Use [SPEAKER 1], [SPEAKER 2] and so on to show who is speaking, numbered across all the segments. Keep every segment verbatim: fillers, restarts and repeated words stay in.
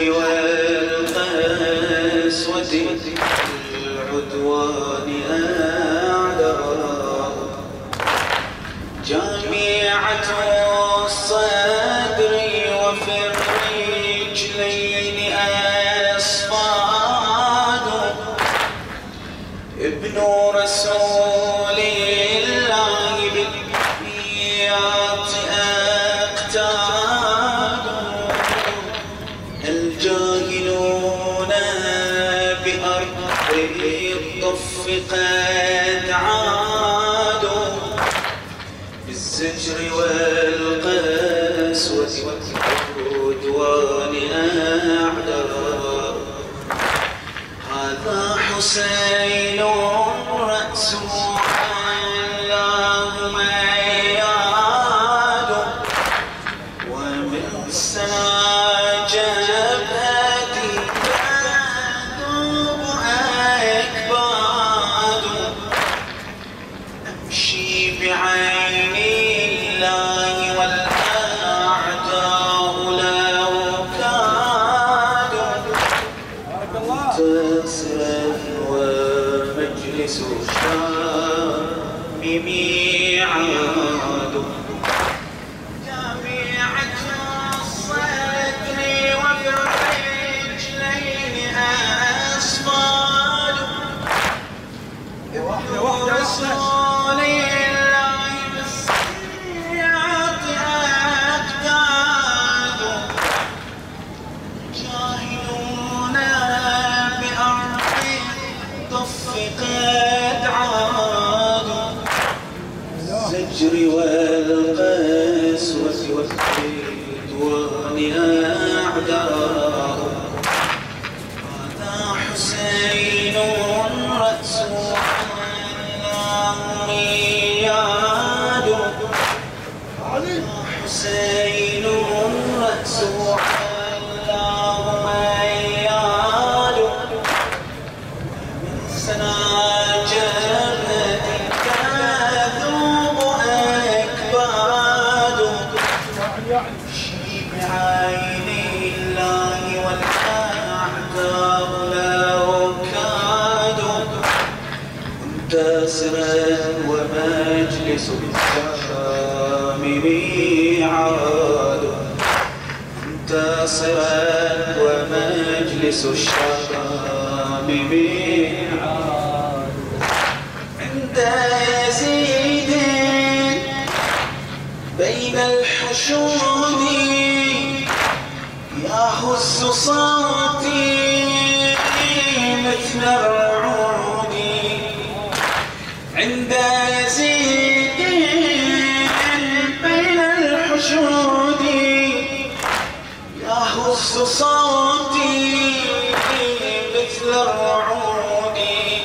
[SPEAKER 1] والقسوة العدوان أعداء جامعة الصدر وفي الرجلين أصفاد ابن رسول الله بالبيات أقتاد الجاهلون بأرض الضف قد عادوا بالزجر والقسوة والعدوان أعداء هذا حسين رأسه علاه مياد ومن سنا جبهتي تذوب أكباد أمشي بعيني الله والأعداء لو كادوا تسرا ومجلس الشام ميعاد جامعة الصدر وفي الرجلين أصفاد رسول الله بالسيئات أقتاد جاهلون بأرض الضف قد عادوا الزجر والقسوة والعدوان أعداء هذا حسين رأسه علاه مياد حسين رأسه علاه مياد من سنا جبهتي تذوب أكباد أمشي بعيني الله والأعداء لو كادوا منتصرا ومجلس الشام ميعاد منتصرا ومجلس الشام ميعاد عند يزيد بين الحشود يهز صوتي مثل الرعود عند يزيد بين الحشود يهز صوتي مثل الرعود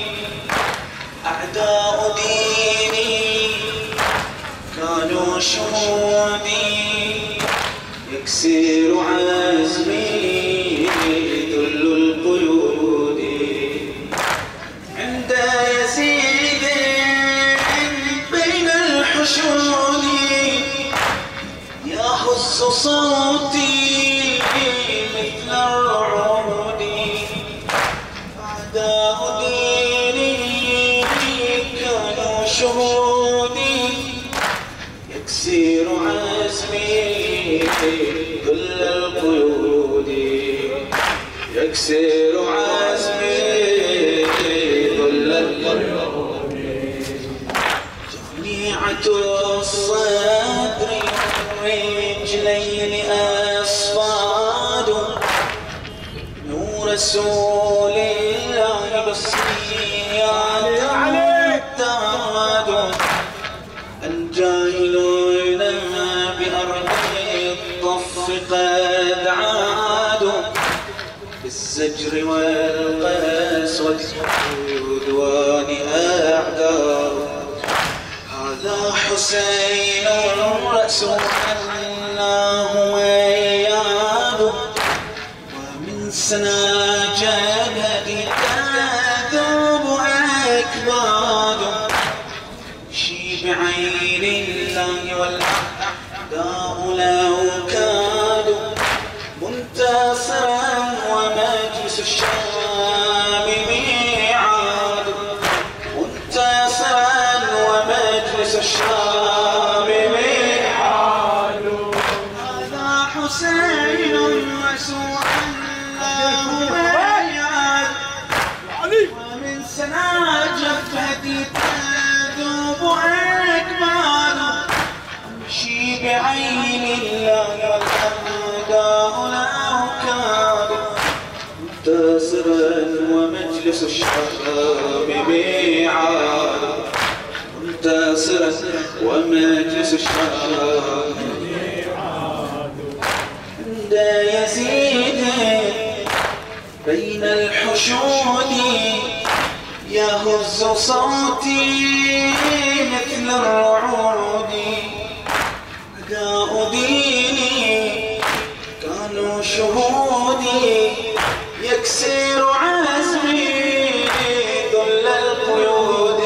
[SPEAKER 1] أعداء ديني كانوا شهودي يكسر عزمي ذل القيود عند يزيد بين الحشود يهز صوتي مثل الرعود أعداء ديني كانوا شهودي يكسر عزمي ذل القيود يكسر عزمي ذل القيود جامعة الصدر والرجلين أصفاد نور رسول الله بالسيئات أعداد الجاهلون بأرض الضف قد عادوا بالزجر والقسوة والعدوان أعداء هذا حسين رأسه علاه مياد ومن سنا جبهتي تذوب أكباد شي بعين الله والأعداء لو كادوا منتصرا الشام ميعاد. هذا حسين مسوعا له ميعاد، ومن سنا جفتي تذوب أكباد. أمشي بعين الله والأعداء له كاد، منتصرا ومجلس الشام ميعاد. منتصرا ومجلس الشام عند يزيد بين الحشود، يهز صوتي مثل الرعود. أداء ديني كانوا شهودي، يكسر عزمي ذل القيود.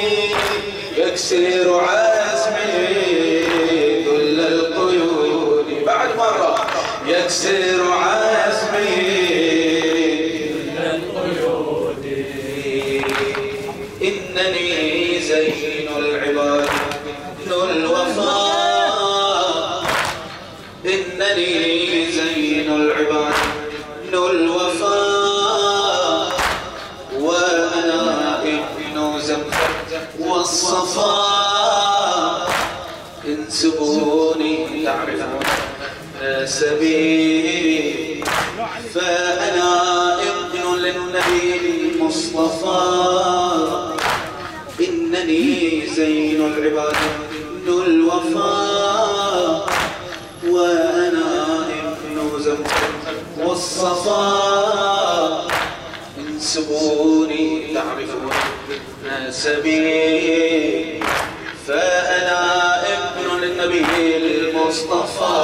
[SPEAKER 1] يكسر عزمي ذل القيود. بعد مرة يكسر عزمي ذل القيود. إنني زين العباد ذو الوفاء. إنني زين العباد ذو الوفاء، وأنا ابن زمزم والصفاء. انسبوني تعرفون نسبي، فأنا ابن للنبي المصطفى. إنني زين العباد ذو الوفاء، وأنا ابن زمزم والصفاء. انسبوني تعرفون نسبي، فأنا ابن للنبي المصطفى.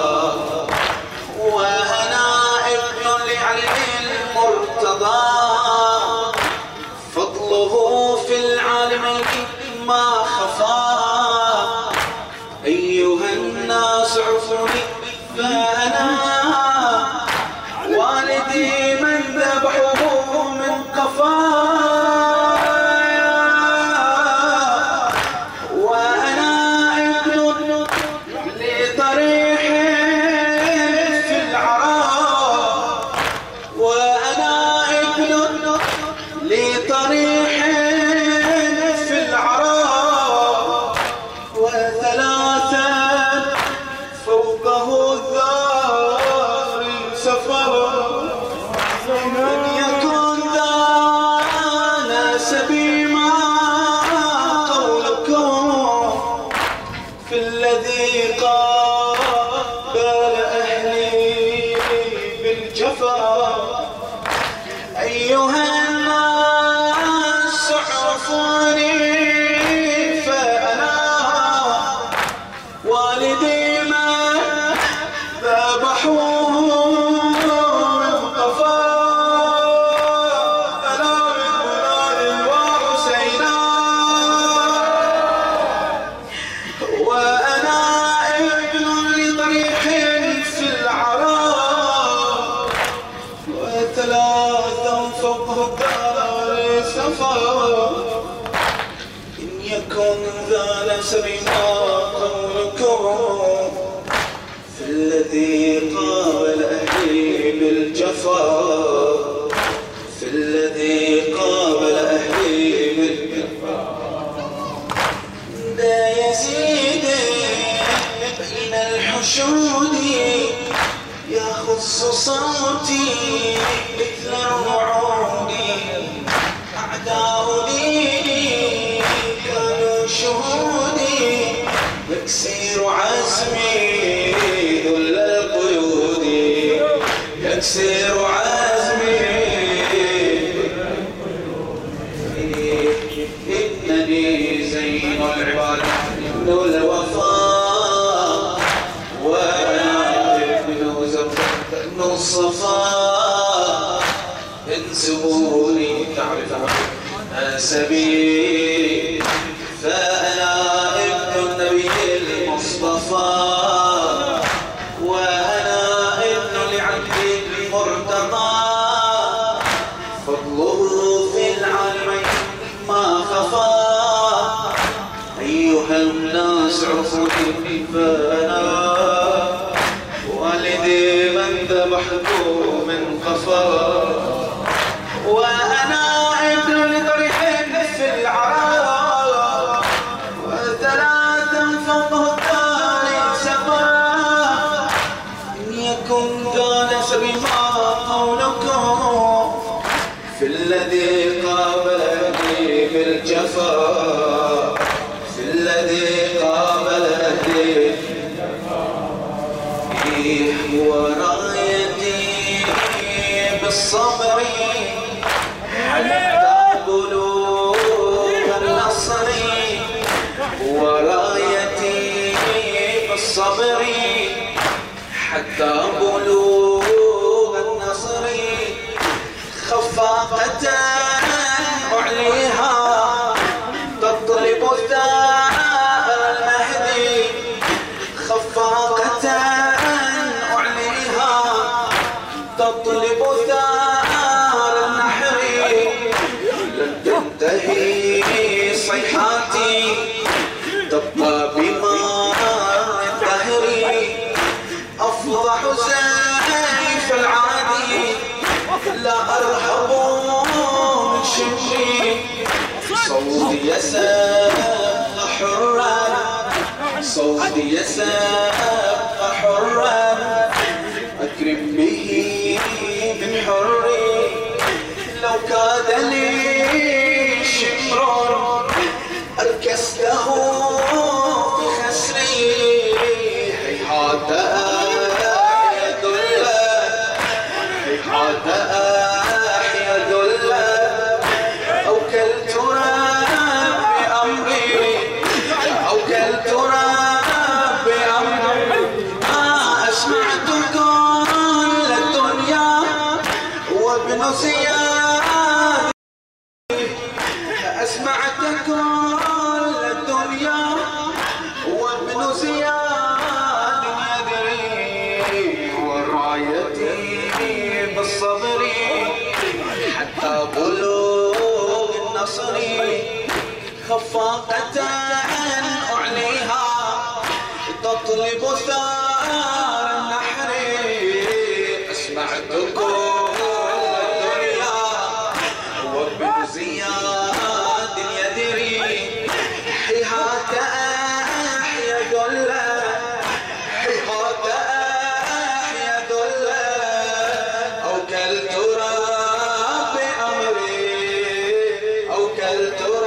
[SPEAKER 1] وأنا ابن لعلي المرتضى، فضله في العالمين ما خفى. أيها الناس عرفوني، فأنا والدي من ذبحوه من قفايا. وأنا ابن لطريح في العراء. وأنا ابن لطريح في العراء، وثلاثة فوقه الظهر سفر. إن يكن ذا نسبي ما قولكم، في الذي قابل أهلي بالجفا. أيها الناس عرفوني، فأنا والدي ما ذبحوه من قفاه. أنا من بلاد وحسينا، وأنا ابن لطريح في العراء، وثلاثا فوق الدار سفر. إن يكن ذا نسبي ما قولكم، في الذي قابل أهلي بالجفا. في الذي قابل أهلي بالجفا. دا يزيد بين الحشود، يخص صوتي مثل الرعود. أعداء ديني كانوا شهودي، يكسر عزمي ذل القيود. يكسر عزمي إنني زين العباد ذو الوفاء، وأنا ابن زمزم الصفاء. انسبوني تعرفون نسبي، فأنا ابن النبي المصطفى. وأنا ابن لعلي المرتضى، فضله في العالمين ما خفى. أيها الناس عرفوني فأنا والدي من ذبحته من قفا، وأنا ابن لطريح في العراء، وثلاثا فوقه الثاني سبا، إن يكن كان سبما قولكم في الذي قابلني بالجفا، في الذي قابلني ورايتي بالصبر حتى بلوغ النصر، ورايتي بالصبر حتى بلوغ النصر، خفاقة أعليها تطلب ثار المهدي، خفاقة أعليها تطلب ثار النحر، لن تنتهي صيحاتي تبقى بمار الدهر، أفضح سيف العادي لا أرهب من شمري، صوتي يسبح حرا، صوتي يسبح حرا، أكرم به من حري، لو كاد لي شمر أركسته بخسري، هيهات أحيا ذلا، هيهات أحيا ذلا، أوكلت ربي أمري، أوكلت ربي أمري، ما أسمعت كل الدنيا وابن زياد، أسمعت كل الدنيا وابن زياد يدري، ورايتي بالصبر حتى بلوغ النصر، خفاقة أعليها تطلب ثار النحر، أسمعت كل الدنيا وابن زياد يدري، حيهات أحيا ذلا، حيهات أحيا ذلا، أوكلت ربي أمري، أوكلت